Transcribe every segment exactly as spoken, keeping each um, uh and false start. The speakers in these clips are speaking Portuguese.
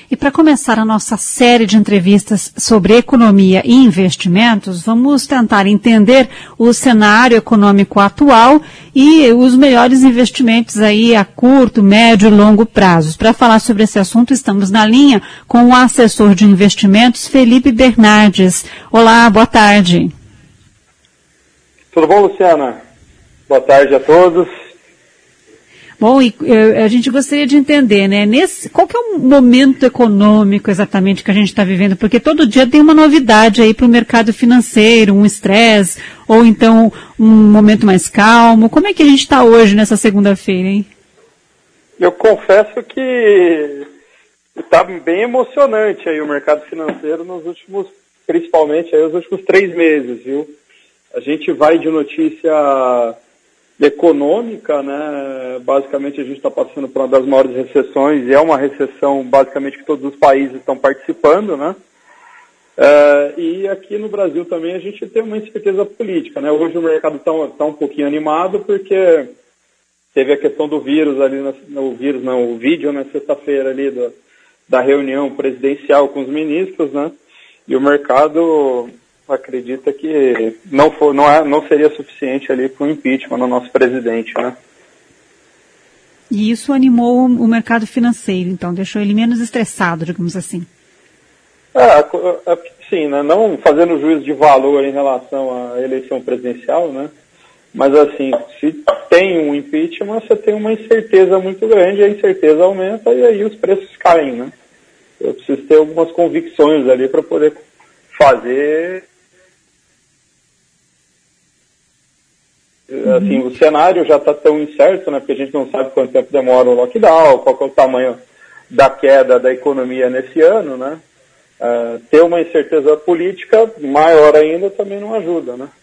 E para começar a nossa série de entrevistas sobre economia e investimentos, vamos tentar entender o cenário econômico atual e os melhores investimentos aí a curto, médio e longo prazos. Para falar sobre esse assunto, estamos na linha com o assessor de investimentos, Felipe Bernardes. Olá, boa tarde. Tudo bom, Luciana? Boa tarde a todos. Bom, e a gente gostaria de entender, né, nesse, qual que é o momento econômico exatamente que a gente está vivendo, porque todo dia tem uma novidade aí para o mercado financeiro, um estresse, ou então um momento mais calmo. Como é que a gente está hoje nessa segunda-feira, hein? Eu confesso que está bem emocionante aí o mercado financeiro nos últimos, principalmente aí os últimos três meses, viu? A gente vai de notícia econômica, né? Basicamente a gente está passando por uma das maiores recessões, e é uma recessão basicamente que todos os países estão participando, né? É, e aqui no Brasil também a gente tem uma incerteza política, né? Hoje o mercado está tá um pouquinho animado porque teve a questão do vírus ali, na, no vírus não, o vídeo na sexta-feira ali do, da reunião presidencial com os ministros, né? E o mercado acredita que não, for, não, é, não seria suficiente ali para o impeachment no nosso presidente, né? E isso animou o mercado financeiro, então, deixou ele menos estressado, digamos assim. É, é sim, né? Não fazendo juízo de valor em relação à eleição presidencial, né? Mas assim, se tem um impeachment, você tem uma incerteza muito grande, a incerteza aumenta e aí os preços caem, né? Eu preciso ter algumas convicções ali para poder fazer. Assim, o cenário já está tão incerto, né, porque a gente não sabe quanto tempo demora o lockdown, qual é o tamanho da queda da economia nesse ano, né? Uh, ter uma incerteza política maior ainda também não ajuda, né?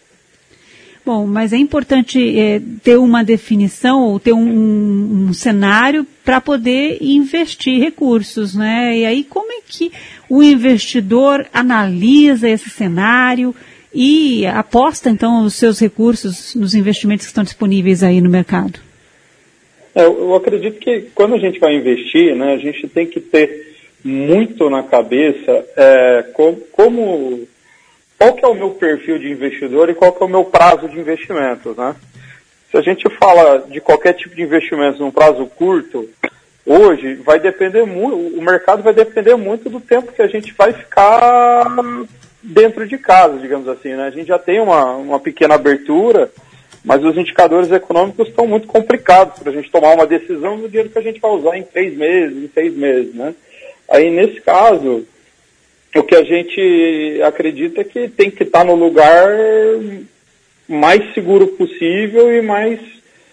Bom, mas é importante é, ter uma definição ou ter um, um, um cenário para poder investir recursos, né? E aí como é que o investidor analisa esse cenário e aposta, então, os seus recursos nos investimentos que estão disponíveis aí no mercado? É, eu acredito que quando a gente vai investir, né, a gente tem que ter muito na cabeça é, como, como, qual que é o meu perfil de investidor e qual que é o meu prazo de investimentos, né? Se a gente fala de qualquer tipo de investimento num prazo curto, hoje vai depender muito, o mercado vai depender muito do tempo que a gente vai ficar dentro de casa, digamos assim, né? A gente já tem uma, uma pequena abertura, mas os indicadores econômicos estão muito complicados para a gente tomar uma decisão do dinheiro que a gente vai usar em três meses, em seis meses, né? Aí, nesse caso, o que a gente acredita é que tem que estar no lugar mais seguro possível e mais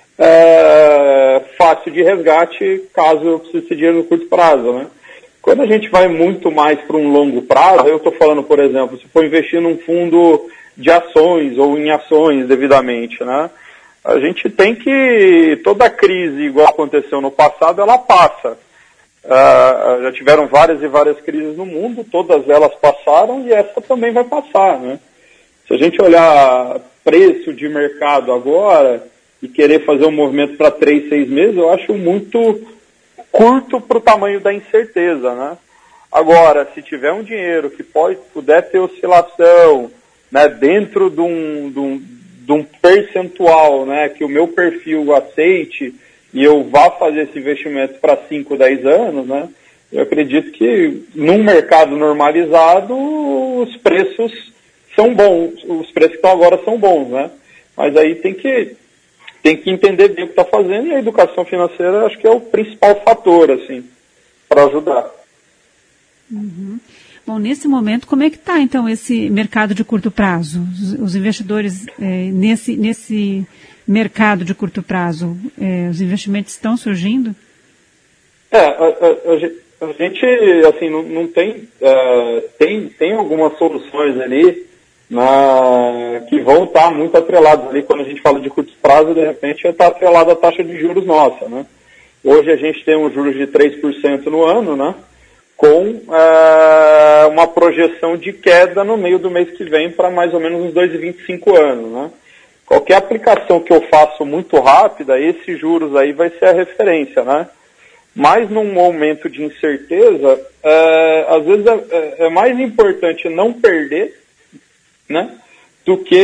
é, fácil de resgate caso eu precise de dinheiro no curto prazo, né? Quando a gente vai muito mais para um longo prazo, eu estou falando, por exemplo, se for investir num fundo de ações ou em ações devidamente, né? A gente tem que, toda crise igual aconteceu no passado, ela passa. Uh, já tiveram várias e várias crises no mundo, todas elas passaram e essa também vai passar, né? Se a gente olhar preço de mercado agora e querer fazer um movimento para três, seis meses, eu acho muito curto para o tamanho da incerteza, né? Agora, se tiver um dinheiro que pode, puder ter oscilação, né, dentro de um, de, um, de um percentual, né, que o meu perfil aceite e eu vá fazer esse investimento para cinco, dez anos, né, eu acredito que num mercado normalizado os preços são bons, os preços que estão agora são bons, né? Mas aí tem que tem que entender bem o que está fazendo, e a educação financeira acho que é o principal fator, assim, para ajudar. Uhum. Bom, nesse momento, como é que está, então, esse mercado de curto prazo? Os, os investidores, é, nesse, nesse mercado de curto prazo, é, os investimentos estão surgindo? É, a, a, a gente, assim, não, não tem, uh, tem, tem algumas soluções ali, Na, que vão estar muito atrelados ali, quando a gente fala de curto prazo, de repente vai estar atrelado à taxa de juros nossa, né? Hoje a gente tem um juros de três por cento no ano, né? Com é, uma projeção de queda no meio do mês que vem para mais ou menos uns dois vírgula vinte e cinco anos, né? Qualquer aplicação que eu faço muito rápida, esses juros aí vai ser a referência, né? Mas num momento de incerteza, é, às vezes é, é mais importante não perder, né, do que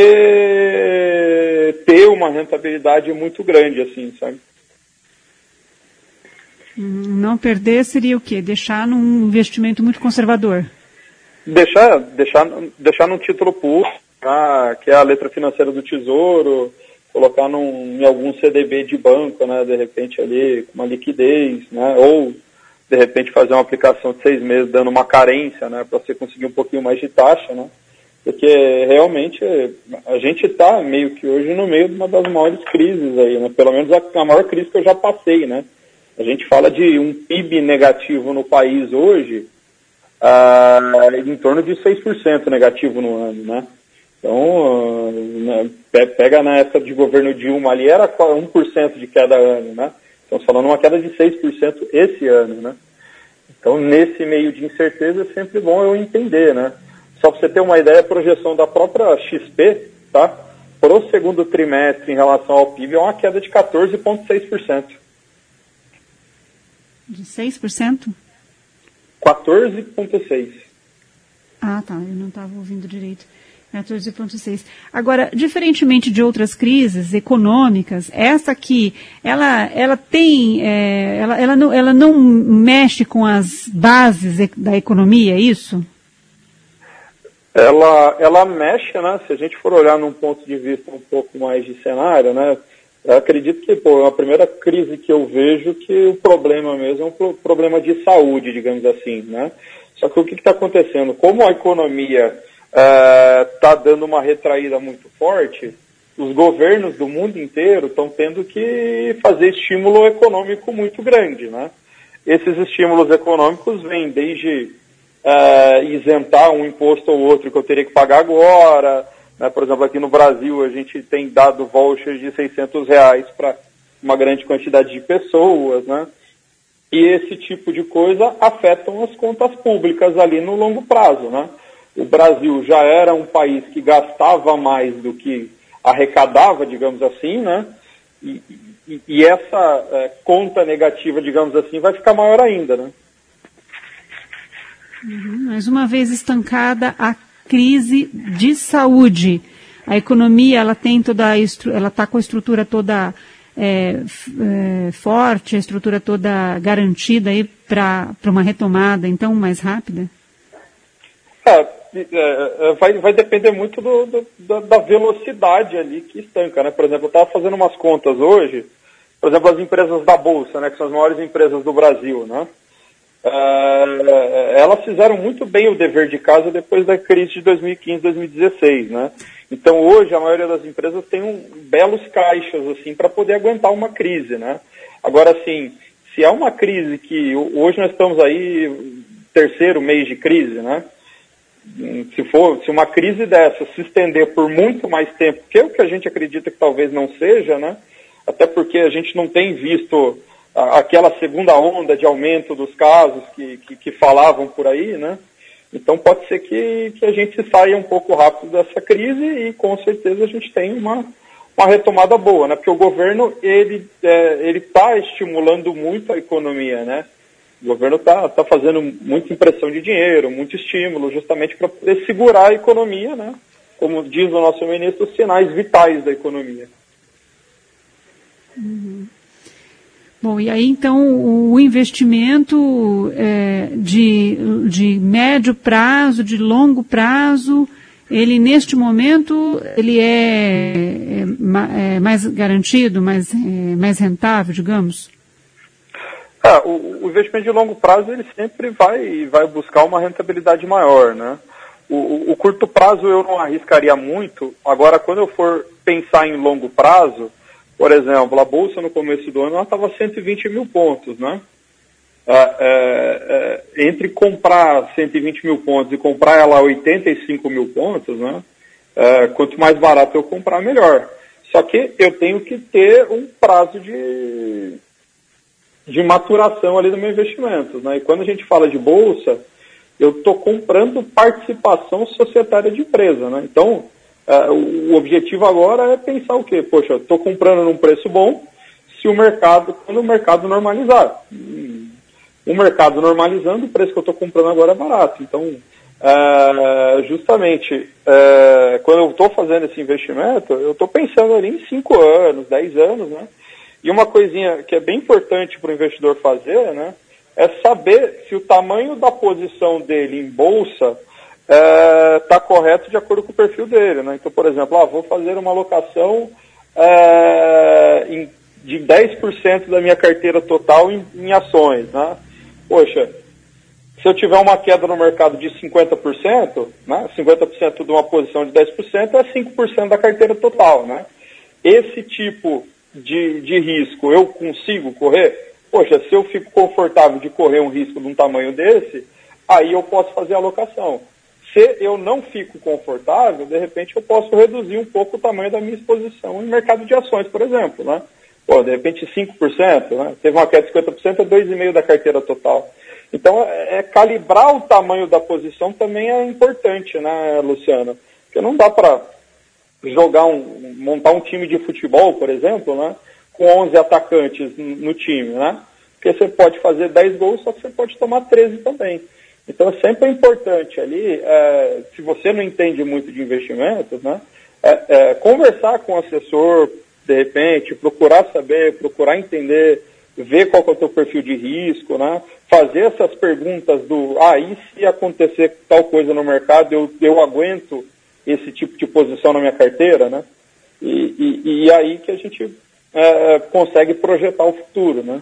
ter uma rentabilidade muito grande, assim, sabe? Não perder seria o quê? Deixar num investimento muito conservador. Deixar, deixar, deixar num título público, ah, que é a letra financeira do Tesouro, colocar num, em algum C D B de banco, né, de repente ali, com uma liquidez, né, ou de repente fazer uma aplicação de seis meses dando uma carência, né, para você conseguir um pouquinho mais de taxa, né, porque realmente a gente está meio que hoje no meio de uma das maiores crises aí, né, pelo menos a, a maior crise que eu já passei, né. A gente fala de um P I B negativo no país hoje, ah, em torno de seis por cento negativo no ano, né? Então, uh, pega na época de governo Dilma ali, era um por cento de queda ano, né? Estamos falando uma queda de seis por cento esse ano, né? Então, nesse meio de incerteza, é sempre bom eu entender, né? Só para você ter uma ideia, a projeção da própria X P, tá? Para o segundo trimestre, em relação ao P I B, é uma queda de quatorze vírgula seis por cento. De seis por cento? quatorze vírgula seis por cento. Ah, tá. Eu não estava ouvindo direito. quatorze vírgula seis. Agora, diferentemente de outras crises econômicas, essa aqui, ela, ela tem, é, ela, ela, não, ela não mexe com as bases da economia, é isso? Ela, ela mexe, né? Se a gente for olhar num ponto de vista um pouco mais de cenário, né? Eu acredito que, pô, é a primeira crise que eu vejo que o problema mesmo é um pro, problema de saúde, digamos assim, né? Só que o que está acontecendo? Como a economia está uh, dando uma retraída muito forte, os governos do mundo inteiro estão tendo que fazer estímulo econômico muito grande, né? Esses estímulos econômicos vêm desde uh, isentar um imposto ou outro que eu teria que pagar agora, né? Por exemplo, aqui no Brasil a gente tem dado vouchers de seiscentos reais para uma grande quantidade de pessoas, né? E esse tipo de coisa afetam as contas públicas ali no longo prazo, né? O Brasil já era um país que gastava mais do que arrecadava, digamos assim, né? E, e, e essa é, conta negativa, digamos assim, vai ficar maior ainda, né? Uhum, mas uma vez estancada a crise de saúde, a economia, ela tem toda a estru- ela está com a estrutura toda é, é, forte, a estrutura toda garantida aí para uma retomada, então, mais rápida? É, é, vai, vai depender muito do, do, da, da velocidade ali que estanca, né? Por exemplo, eu estava fazendo umas contas hoje, por exemplo, as empresas da Bolsa, né, que são as maiores empresas do Brasil, né? É, elas fizeram muito bem o dever de casa depois da crise de dois mil e quinze, dois mil e dezesseis, né? Então hoje a maioria das empresas tem um, belos caixas assim para poder aguentar uma crise, né? Agora assim, se há uma crise que hoje nós estamos aí terceiro mês de crise, né? Se for, se uma crise dessa se estender por muito mais tempo, que é o que a gente acredita que talvez não seja, né? Até porque a gente não tem visto aquela segunda onda de aumento dos casos que, que, que falavam por aí, né? Então pode ser que, que a gente saia um pouco rápido dessa crise e com certeza a gente tem uma, uma retomada boa, né? Porque o governo, ele é, ele está estimulando muito a economia, né? O governo está tá fazendo muita impressão de dinheiro, muito estímulo, justamente para poder segurar a economia, né? Como diz o nosso ministro, os sinais vitais da economia. Uhum. Bom, e aí então o investimento é, de, de médio prazo, de longo prazo, ele neste momento ele é, é, é mais garantido, mais, é, mais rentável, digamos? É, o, o investimento de longo prazo ele sempre vai, vai buscar uma rentabilidade maior, né? O, o, o curto prazo eu não arriscaria muito. Agora, quando eu for pensar em longo prazo, por exemplo, a Bolsa no começo do ano estava cento e vinte mil pontos, né? É, é, é, entre comprar cento e vinte mil pontos e comprar ela a oitenta e cinco mil pontos, né? É, quanto mais barato eu comprar, melhor. Só que eu tenho que ter um prazo de, de maturação ali do meu investimento, né? E quando a gente fala de Bolsa, eu estou comprando participação societária de empresa, né? Então, Uh, o objetivo agora é pensar o quê? Poxa, eu estou comprando num preço bom, se o mercado, quando o mercado normalizar. o mercado normalizando, o preço que eu estou comprando agora é barato. Então, é, justamente, é, quando eu estou fazendo esse investimento, eu estou pensando ali em cinco anos, dez anos, né? E uma coisinha que é bem importante para o investidor fazer, né, é saber se o tamanho da posição dele em bolsa está é, correto de acordo com o perfil dele, né? Então, por exemplo, ah, vou fazer uma alocação é, em, de dez por cento da minha carteira total em, em ações, né? Poxa, se eu tiver uma queda no mercado de cinquenta por cento, né, cinquenta por cento de uma posição de dez por cento é cinco por cento da carteira total, né? Esse tipo de, de risco eu consigo correr? Poxa, se eu fico confortável de correr um risco de um tamanho desse, aí eu posso fazer a alocação. Se eu não fico confortável, de repente eu posso reduzir um pouco o tamanho da minha exposição em mercado de ações, por exemplo, né? Pô, de repente cinco por cento, né? Teve uma queda de cinquenta por cento, é dois vírgula cinco por cento da carteira total. Então, é, é calibrar o tamanho da posição também é importante, né, Luciana? Porque não dá para jogar um, montar um time de futebol, por exemplo, né, com onze atacantes no time, né? Porque você pode fazer dez gols, só que você pode tomar treze também. Então, sempre é importante ali, é, se você não entende muito de investimentos, né, é, é, conversar com o assessor, de repente, procurar saber, procurar entender, ver qual que é o teu perfil de risco, né? Fazer essas perguntas do, ah, e se acontecer tal coisa no mercado, eu, eu aguento esse tipo de posição na minha carteira, né? E, e, e aí que a gente é, consegue projetar o futuro, né?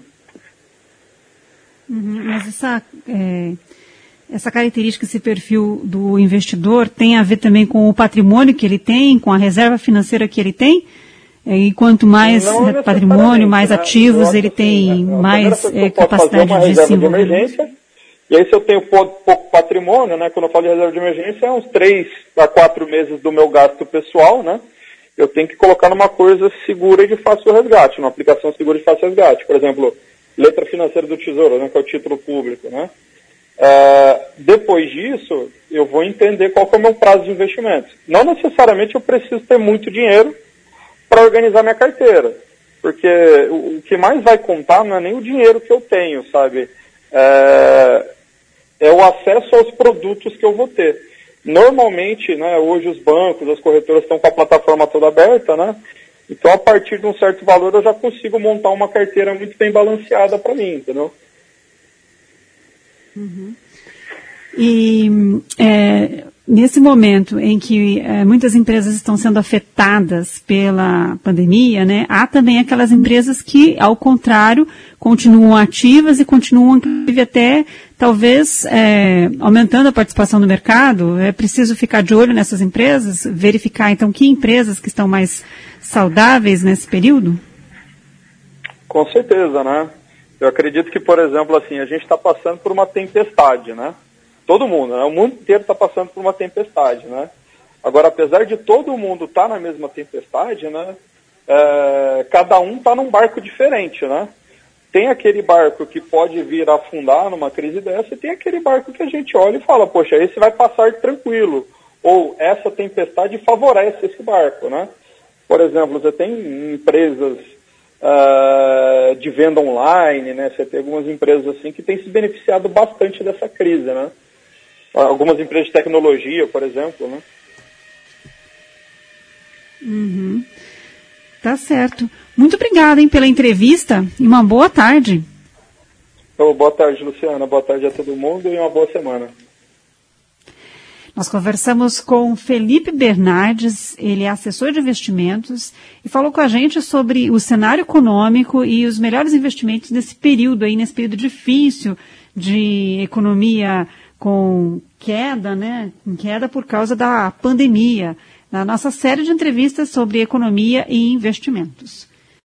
Uhum, mas essa, é, essa característica, esse perfil do investidor tem a ver também com o patrimônio que ele tem, com a reserva financeira que ele tem? E quanto mais patrimônio, mais né? ativos ele tem, assim, né? mais é, capacidade de desenvolvimento. E aí se eu tenho pouco, pouco patrimônio, né, quando eu falo de reserva de emergência, é uns três a quatro meses do meu gasto pessoal, né? Eu tenho que colocar numa coisa segura e de fácil resgate, numa aplicação segura e de fácil resgate. Por exemplo, letra financeira do Tesouro, né, que é o título público, né? Uh, depois disso, eu vou entender qual que é o meu prazo de investimento. Não necessariamente eu preciso ter muito dinheiro para organizar minha carteira, porque o, o que mais vai contar não é nem o dinheiro que eu tenho, sabe? É, é o acesso aos produtos que eu vou ter. Normalmente, né, hoje os bancos, as corretoras estão com a plataforma toda aberta, né? Então, a partir de um certo valor, eu já consigo montar uma carteira muito bem balanceada para mim, entendeu? Uhum. E é, nesse momento em que é, muitas empresas estão sendo afetadas pela pandemia, né, há também aquelas empresas que, ao contrário, continuam ativas e continuam, inclusive, até talvez é, aumentando a participação no mercado. É preciso ficar de olho nessas empresas, verificar então que empresas que estão mais saudáveis nesse período? Com certeza, né? Eu acredito que, por exemplo, assim, a gente está passando por uma tempestade, né? Todo mundo, né? O mundo inteiro está passando por uma tempestade, né? Agora, apesar de todo mundo estar tá na mesma tempestade, né? É, cada um está num barco diferente, né? Tem aquele barco que pode vir a afundar numa crise dessa e tem aquele barco que a gente olha e fala, poxa, esse vai passar tranquilo. Ou essa tempestade favorece esse barco, né? Por exemplo, você tem empresas uh, de venda online, né? Você tem algumas empresas assim que têm se beneficiado bastante dessa crise, né? Algumas empresas de tecnologia, por exemplo, né? Uhum. Tá certo. Muito obrigada, hein, pela entrevista e uma boa tarde. Oh, boa tarde, Luciana. Boa tarde a todo mundo e uma boa semana. Nós conversamos com Felipe Bernardes, ele é assessor de investimentos e falou com a gente sobre o cenário econômico e os melhores investimentos nesse período aí, nesse período difícil de economia com queda, né, com queda por causa da pandemia, na nossa série de entrevistas sobre economia e investimentos.